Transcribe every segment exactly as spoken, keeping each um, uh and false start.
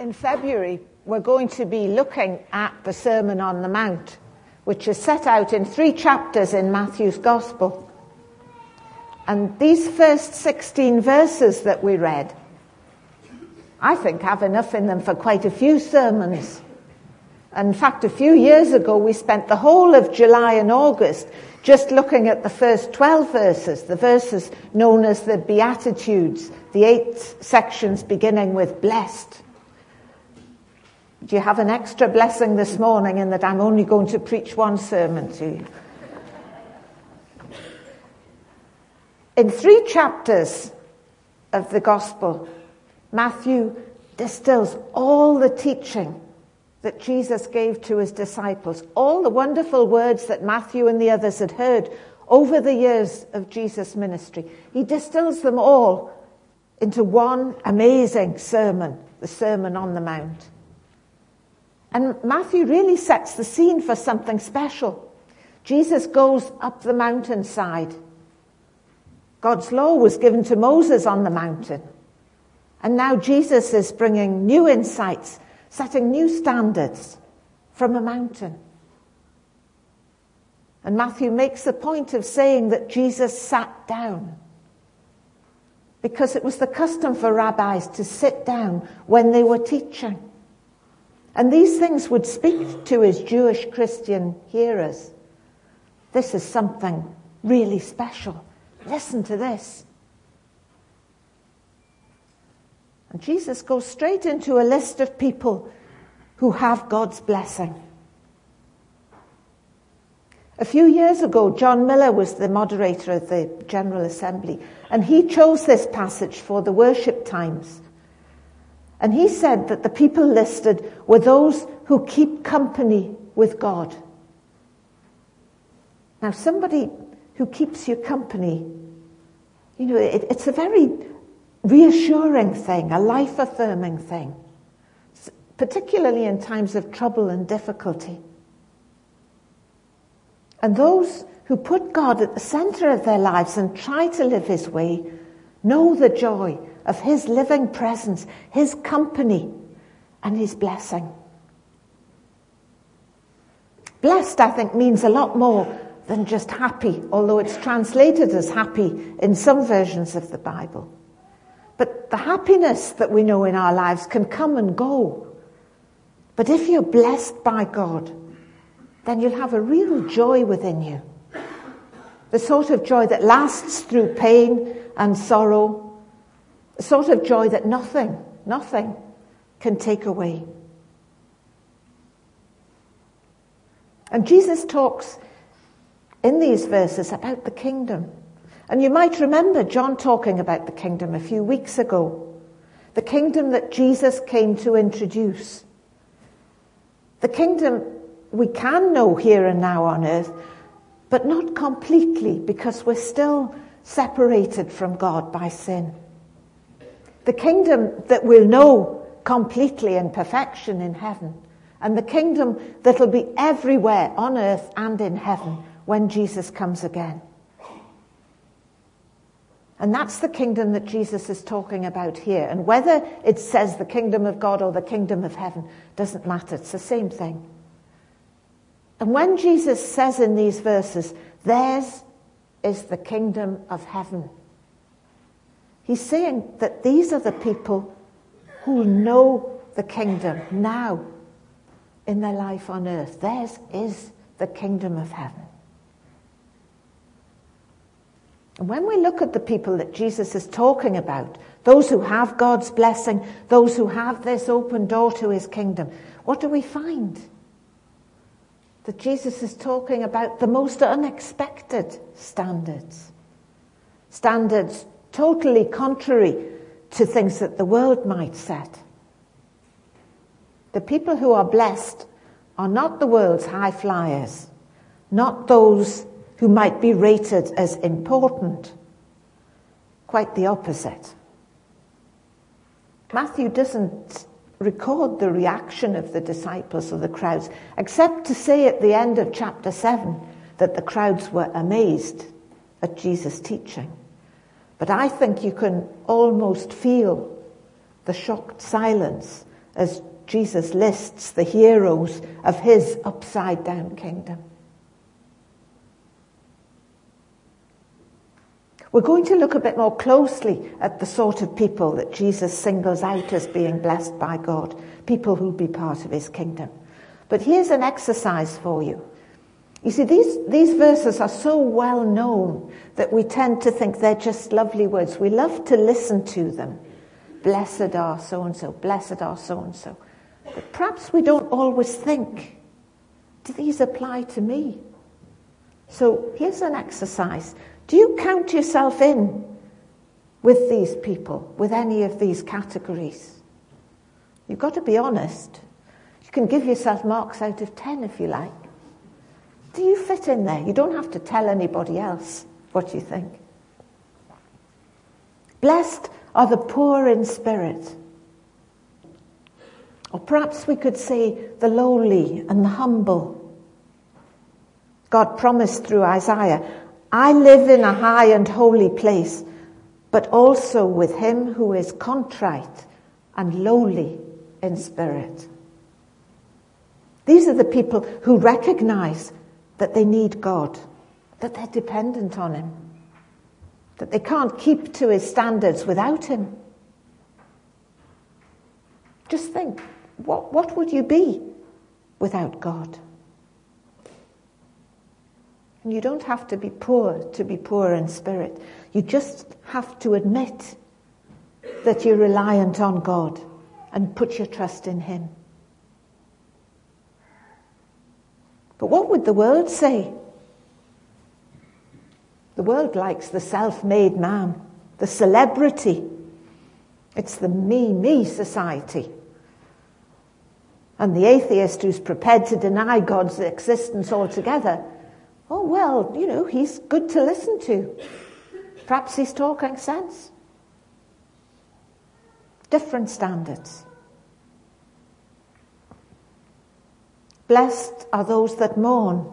In February, we're going to be looking at the Sermon on the Mount, which is set out in three chapters in Matthew's Gospel. And these first sixteen verses that we read, I think have enough in them for quite a few sermons. In fact, a few years ago, we spent the whole of July and August just looking at the first twelve verses, the verses known as the Beatitudes, the eight sections beginning with blessed. Do you have an extra blessing this morning in that I'm only going to preach one sermon to you? In three chapters of the Gospel, Matthew distills all the teaching that Jesus gave to his disciples, all the wonderful words that Matthew and the others had heard over the years of Jesus' ministry. He distills them all into one amazing sermon, the Sermon on the Mount. And Matthew really sets the scene for something special. Jesus goes up the mountainside. God's law was given to Moses on the mountain. And now Jesus is bringing new insights, setting new standards from a mountain. And Matthew makes the point of saying that Jesus sat down, because it was the custom for rabbis to sit down when they were teaching. And these things would speak to his Jewish Christian hearers. This is something really special. Listen to this. And Jesus goes straight into a list of people who have God's blessing. A few years ago, John Miller was the moderator of the General Assembly, and he chose this passage for the worship times. And he said that the people listed were those who keep company with God. Now, somebody who keeps you company, you know, it, it's a very reassuring thing, a life-affirming thing, particularly in times of trouble and difficulty. And those who put God at the center of their lives and try to live his way know the joy of his living presence, his company, and his blessing. Blessed, I think, means a lot more than just happy, although it's translated as happy in some versions of the Bible. But the happiness that we know in our lives can come and go. But if you're blessed by God, then you'll have a real joy within you. The sort of joy that lasts through pain and sorrow. The sort of joy that nothing, nothing can take away. And Jesus talks in these verses about the kingdom. And you might remember John talking about the kingdom a few weeks ago. The kingdom that Jesus came to introduce. The kingdom we can know here and now on earth, but not completely, because we're still separated from God by sin. The kingdom that we'll know completely in perfection in heaven, and the kingdom that'll be everywhere on earth and in heaven when Jesus comes again. And that's the kingdom that Jesus is talking about here. And whether it says the kingdom of God or the kingdom of heaven doesn't matter. It's the same thing. And when Jesus says in these verses, theirs is the kingdom of heaven, he's saying that these are the people who know the kingdom now in their life on earth. Theirs is the kingdom of heaven. And when we look at the people that Jesus is talking about, those who have God's blessing, those who have this open door to his kingdom, what do we find? That Jesus is talking about the most unexpected standards. Standards totally contrary to things that the world might set. The people who are blessed are not the world's high flyers, not those who might be rated as important. Quite the opposite. Matthew doesn't record the reaction of the disciples or the crowds, except to say at the end of chapter seven that the crowds were amazed at Jesus' teaching. But I think you can almost feel the shocked silence as Jesus lists the heroes of his upside-down kingdom. We're going to look a bit more closely at the sort of people that Jesus singles out as being blessed by God, people who'll be part of his kingdom. But here's an exercise for you. You see, these, these verses are so well known that we tend to think they're just lovely words. We love to listen to them. Blessed are so-and-so, blessed are so-and-so. But perhaps we don't always think, do these apply to me? So here's an exercise. Do you count yourself in with these people, with any of these categories? You've got to be honest. You can give yourself marks out of ten if you like. Do you fit in there? You don't have to tell anybody else what you think. Blessed are the poor in spirit. Or perhaps we could say the lowly and the humble. God promised through Isaiah, I live in a high and holy place, but also with him who is contrite and lowly in spirit. These are the people who recognize that they need God, that they're dependent on him, that they can't keep to his standards without him. Just think, what, what would you be without God? And you don't have to be poor to be poor in spirit. You just have to admit that you're reliant on God and put your trust in him. But what would the world say? The world likes the self-made man, the celebrity. It's the me, me society. And the atheist who's prepared to deny God's existence altogether, oh, well, you know, he's good to listen to. Perhaps he's talking sense. Different standards. Blessed are those that mourn.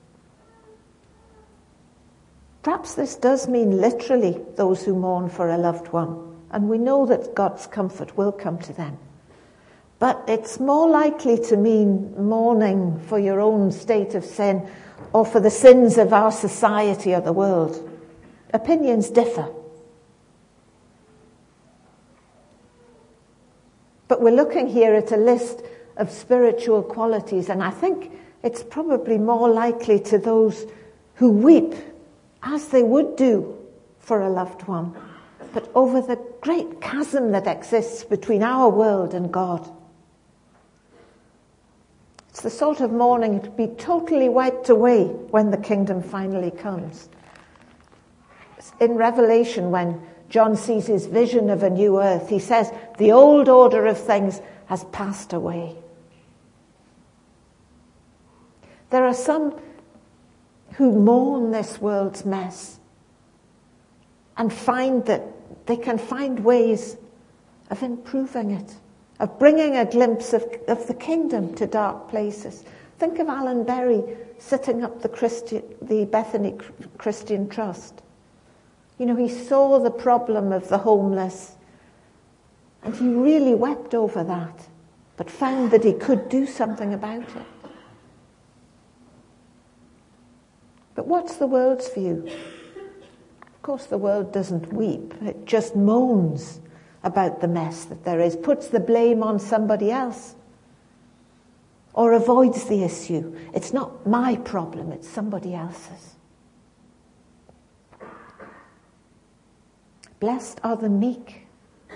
Perhaps this does mean literally those who mourn for a loved one. And we know that God's comfort will come to them. But it's more likely to mean mourning for your own state of sin or for the sins of our society or the world. Opinions differ. But we're looking here at a list of spiritual qualities, and I think it's probably more likely to those who weep as they would do for a loved one, but over the great chasm that exists between our world and God. It's the sort of mourning to be totally wiped away when the kingdom finally comes. In Revelation, when John sees his vision of a new earth, he says, the old order of things has passed away. There are some who mourn this world's mess and find that they can find ways of improving it, of bringing a glimpse of, of the kingdom to dark places. Think of Alan Berry setting up the, Christi- the Bethany Christian Trust. You know, he saw the problem of the homeless and he really wept over that, but found that he could do something about it. But what's the world's view? Of course, the world doesn't weep. It just moans about the mess that there is, puts the blame on somebody else, or avoids the issue. It's not my problem, it's somebody else's. Blessed are the meek.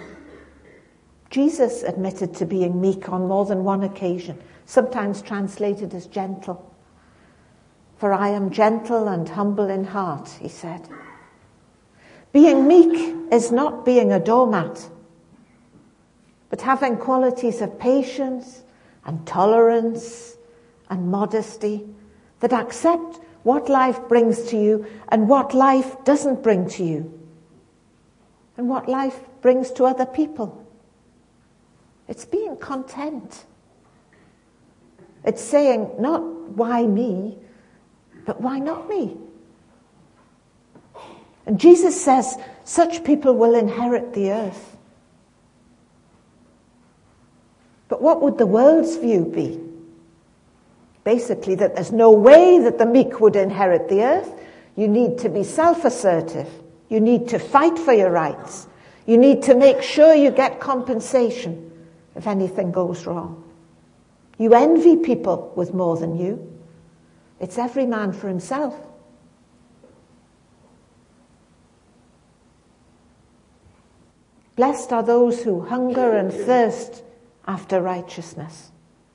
Jesus admitted to being meek on more than one occasion, sometimes translated as gentle. For I am gentle and humble in heart, he said. Being meek is not being a doormat, but having qualities of patience and tolerance and modesty that accept what life brings to you and what life doesn't bring to you, and what life brings to other people. It's being content. It's saying, not why me, but why not me? And Jesus says, such people will inherit the earth. But what would the world's view be? Basically, that there's no way that the meek would inherit the earth. You need to be self-assertive. You need to fight for your rights. You need to make sure you get compensation if anything goes wrong. You envy people with more than you. It's every man for himself. Blessed are those who hunger and thirst after righteousness.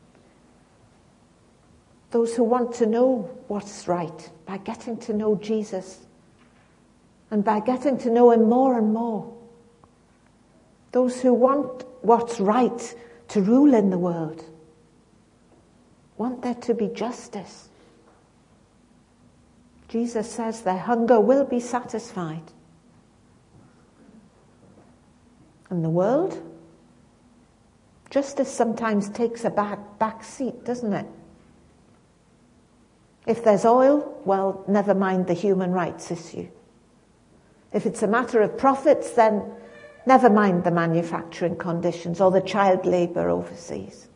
Those who want to know what's right by getting to know Jesus and by getting to know him more and more. Those who want what's right to rule in the world. Want there to be justice. Jesus says their hunger will be satisfied. And the world, justice sometimes takes a back, back seat, doesn't it? If there's oil, well, never mind the human rights issue. If it's a matter of profits, then never mind the manufacturing conditions or the child labour overseas.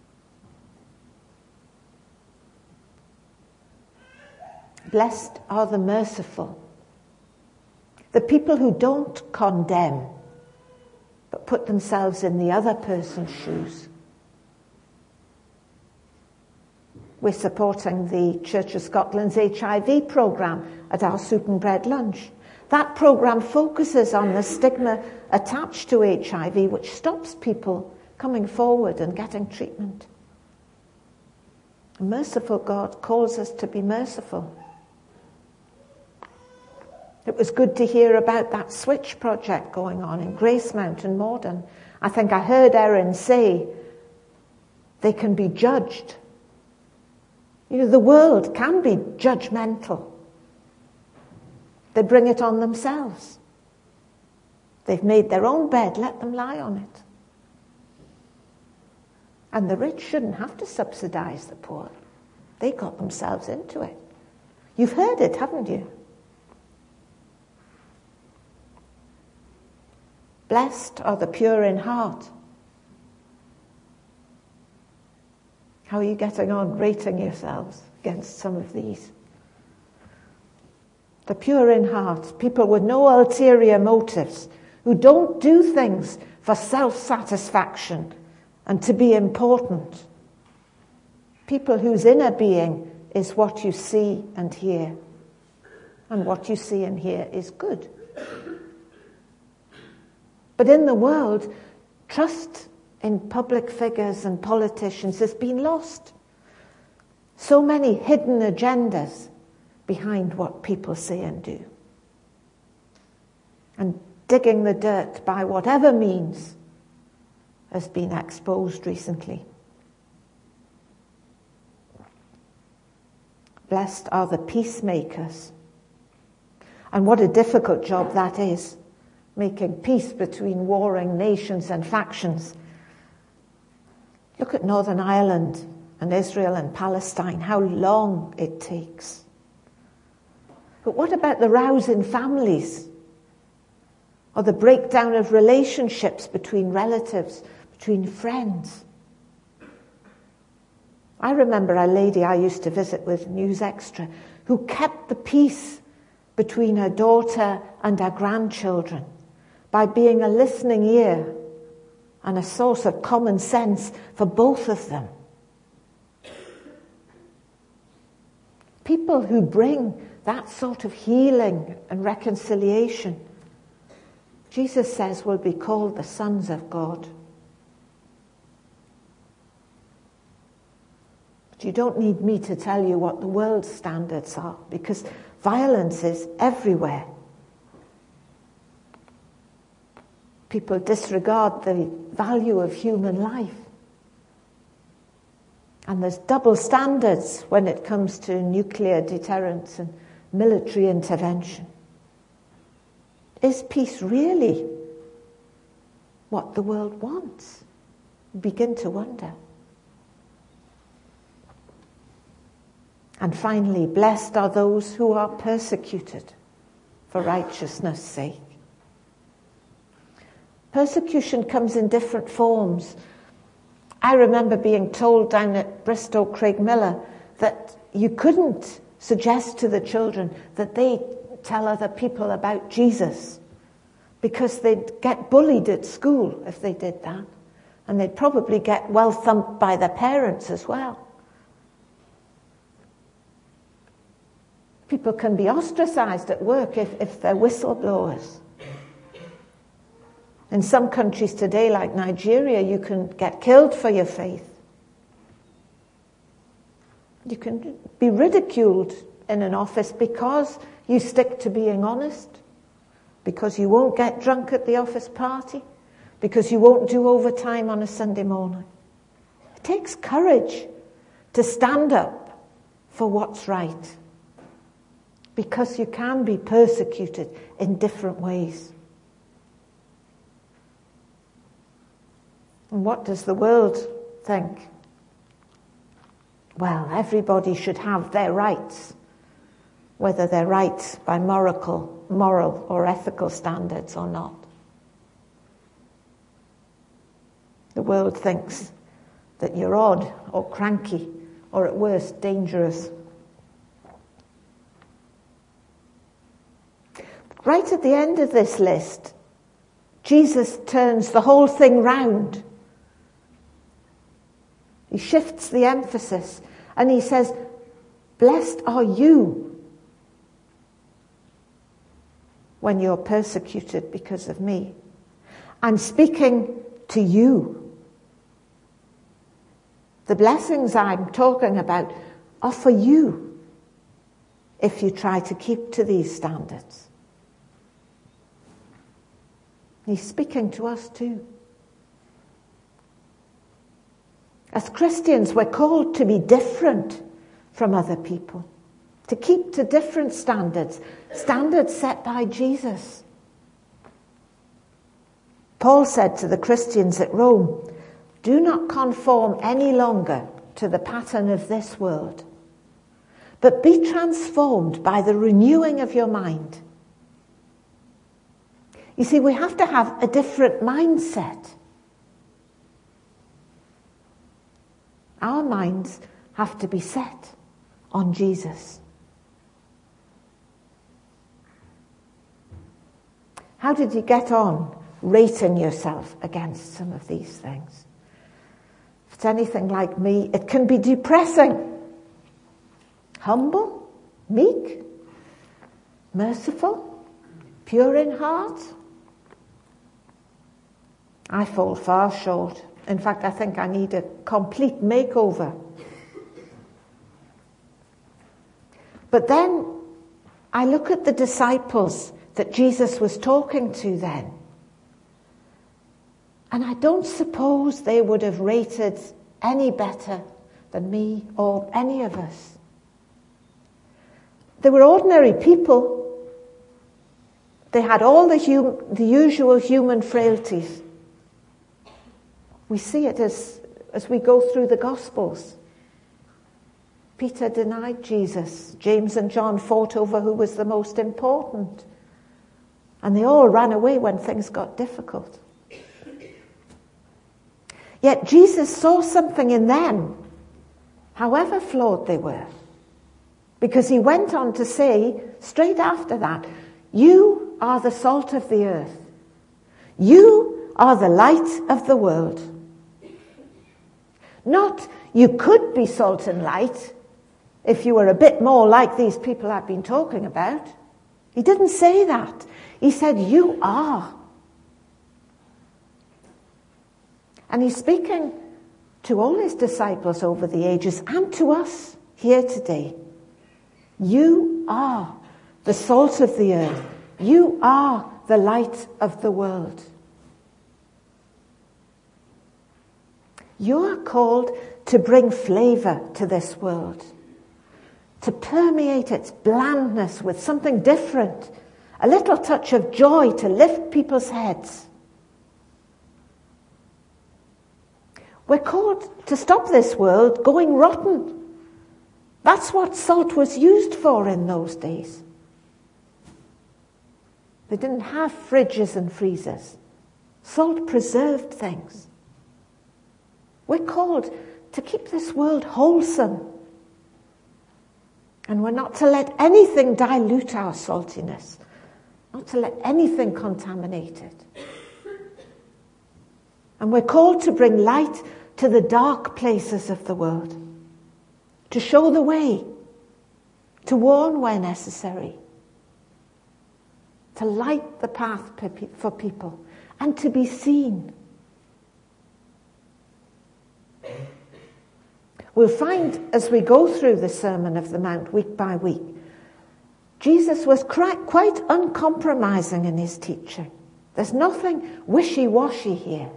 Blessed are the merciful, the people who don't condemn, but put themselves in the other person's shoes. We're supporting the Church of Scotland's H I V programme at our Soup and Bread lunch. That programme focuses on the stigma attached to H I V, which stops people coming forward and getting treatment. A merciful God calls us to be merciful. It was good to hear about that switch project going on in Gracemount and Morden. I think I heard Erin say they can be judged. You know, the world can be judgmental. They bring it on themselves. They've made their own bed, let them lie on it. And the rich shouldn't have to subsidize the poor. They got themselves into it. You've heard it, haven't you? Blessed are the pure in heart. How are you getting on rating yourselves against some of these? The pure in heart, people with no ulterior motives, who don't do things for self-satisfaction and to be important. People whose inner being is what you see and hear. And what you see and hear is good. But in the world, trust in public figures and politicians has been lost. So many hidden agendas behind what people say and do. And digging the dirt by whatever means has been exposed recently. Blessed are the peacemakers. And what a difficult job that is, making peace between warring nations and factions. Look at Northern Ireland and Israel and Palestine, how long it takes. But what about the rows in families? Or the breakdown of relationships between relatives, between friends? I remember a lady I used to visit with, News Extra, who kept the peace between her daughter and her grandchildren by being a listening ear and a source of common sense for both of them. People who bring that sort of healing and reconciliation, Jesus says, will be called the sons of God. But you don't need me to tell you what the world's standards are, because violence is everywhere. People disregard the value of human life. And there's double standards when it comes to nuclear deterrence and military intervention. Is peace really what the world wants? You begin to wonder. And finally, blessed are those who are persecuted for righteousness' sake. Persecution comes in different forms. I remember being told down at Bristol Craigmillar that you couldn't suggest to the children that they tell other people about Jesus, because they'd get bullied at school if they did that. And they'd probably get well thumped by their parents as well. People can be ostracized at work if, if they're whistleblowers. In some countries today, like Nigeria, you can get killed for your faith. You can be ridiculed in an office because you stick to being honest, because you won't get drunk at the office party, because you won't do overtime on a Sunday morning. It takes courage to stand up for what's right, because you can be persecuted in different ways. And what does the world think? Well, everybody should have their rights, whether they're rights by moral, moral or ethical standards or not. The world thinks that you're odd or cranky or at worst dangerous. Right at the end of this list, Jesus turns the whole thing round. He shifts the emphasis and he says, blessed are you when you're persecuted because of me. I'm speaking to you. The blessings I'm talking about are for you if you try to keep to these standards. He's speaking to us too. As Christians, we're called to be different from other people, to keep to different standards, standards set by Jesus. Paul said to the Christians at Rome, do not conform any longer to the pattern of this world, but be transformed by the renewing of your mind. You see, we have to have a different mindset. Our minds have to be set on Jesus. How did you get on rating yourself against some of these things? If it's anything like me, it can be depressing. Humble, meek, merciful, pure in heart. I fall far short. In fact, I think I need a complete makeover. But then I look at the disciples that Jesus was talking to then, and I don't suppose they would have rated any better than me or any of us. They were ordinary people. They had all the, hum- the usual human frailties. We see it as, as we go through the Gospels. Peter denied Jesus. James and John fought over who was the most important. And they all ran away when things got difficult. Yet Jesus saw something in them, however flawed they were. Because he went on to say, straight after that, you are the salt of the earth. You are the light of the world. Not, you could be salt and light if you were a bit more like these people I've been talking about. He didn't say that. He said, you are. And he's speaking to all his disciples over the ages and to us here today. You are the salt of the earth. You are the light of the world. You are called to bring flavor to this world, to permeate its blandness with something different, a little touch of joy to lift people's heads. We're called to stop this world going rotten. That's what salt was used for in those days. They didn't have fridges and freezers. Salt preserved things. We're called to keep this world wholesome. And we're not to let anything dilute our saltiness, not to let anything contaminate it. And we're called to bring light to the dark places of the world, to show the way, to warn where necessary, to light the path for people, and to be seen. We'll find as we go through the Sermon of the Mount week by week, Jesus was quite uncompromising in his teaching. There's nothing wishy-washy here.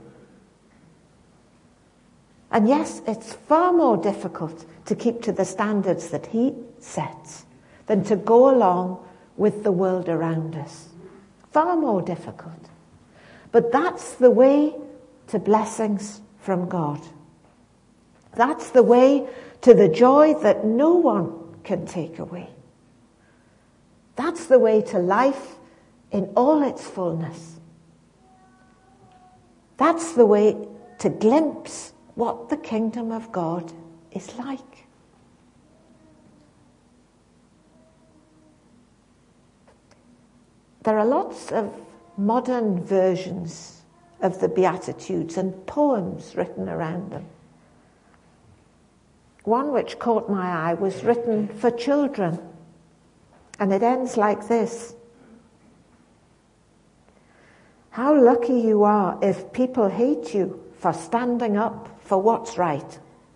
And yes, it's far more difficult to keep to the standards that he sets than to go along with the world around us. Far more difficult. But that's the way to blessings from God. That's the way to the joy that no one can take away. That's the way to life in all its fullness. That's the way to glimpse what the kingdom of God is like. There are lots of modern versions of the Beatitudes and poems written around them. One which caught my eye was written for children, and it ends like this. How lucky you are if people hate you for standing up for what's right.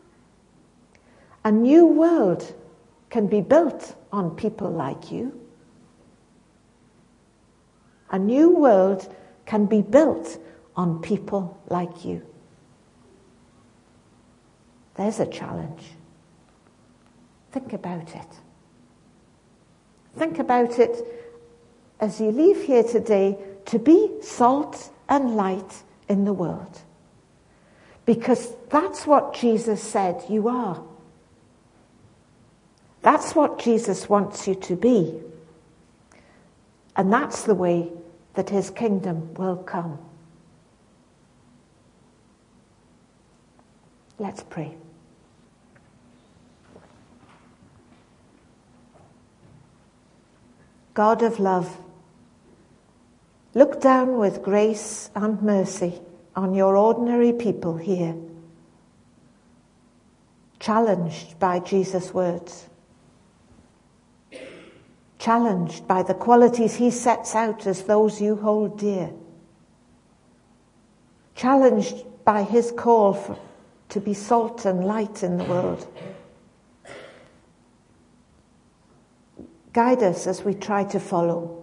A new world can be built on people like you. A new world can be built on people like you. There's a challenge. Think about it. Think about it as you leave here today, to be salt and light in the world. Because that's what Jesus said you are. That's what Jesus wants you to be. And that's the way that his kingdom will come. Let's pray. God of love, look down with grace and mercy on your ordinary people here, challenged by Jesus' words, challenged by the qualities he sets out as those you hold dear, challenged by his call for, to be salt and light in the world. Guide us as we try to follow.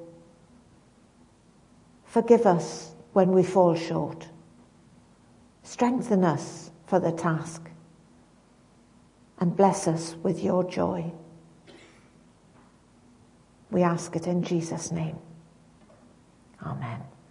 Forgive us when we fall short. Strengthen us for the task. And bless us with your joy. We ask it in Jesus' name. Amen.